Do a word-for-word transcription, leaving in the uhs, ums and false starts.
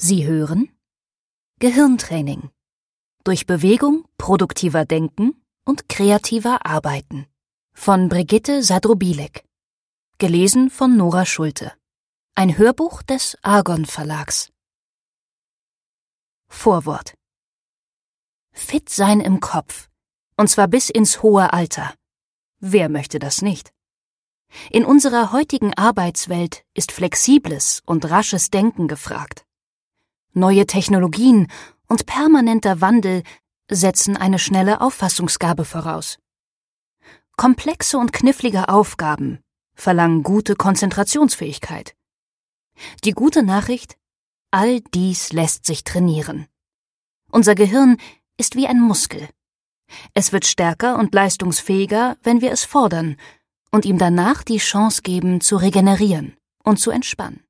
Sie hören Gehirntraining. Durch Bewegung produktiver Denken und kreativer Arbeiten von Brigitte Sadrobilek. Gelesen von Nora Schulte. Ein Hörbuch des Argon Verlags. Vorwort. Fit sein im Kopf. Und zwar bis ins hohe Alter. Wer möchte das nicht? In unserer heutigen Arbeitswelt ist flexibles und rasches Denken gefragt. Neue Technologien und permanenter Wandel setzen eine schnelle Auffassungsgabe voraus. Komplexe und knifflige Aufgaben verlangen gute Konzentrationsfähigkeit. Die gute Nachricht: all dies lässt sich trainieren. Unser Gehirn ist wie ein Muskel. Es wird stärker und leistungsfähiger, wenn wir es fordern und ihm danach die Chance geben, zu regenerieren und zu entspannen.